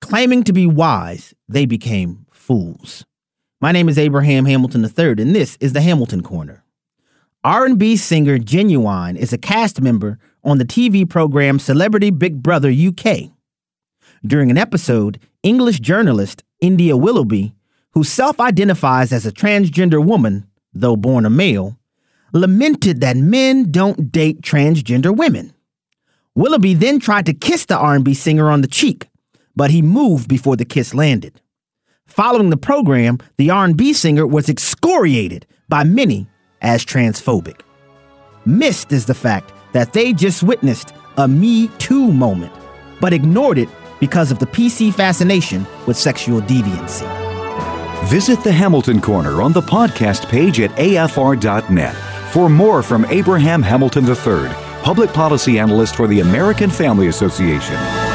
claiming to be wise, they became fools. My name is Abraham Hamilton III, and this is the Hamilton Corner. R&B singer Ginuwine is a cast member on the TV program Celebrity Big Brother UK. During an episode, English journalist India Willoughby, who self-identifies as a transgender woman, though born a male, lamented that men don't date transgender women. Willoughby then tried to kiss the R&B singer on the cheek, but he moved before the kiss landed. Following the program, the R&B singer was excoriated by many as transphobic. Missed is the fact that they just witnessed a Me Too moment, but ignored it because of the PC fascination with sexual deviancy. Visit the Hamilton Corner on the podcast page at afr.net for more from Abraham Hamilton III, Public Policy Analyst for the American Family Association.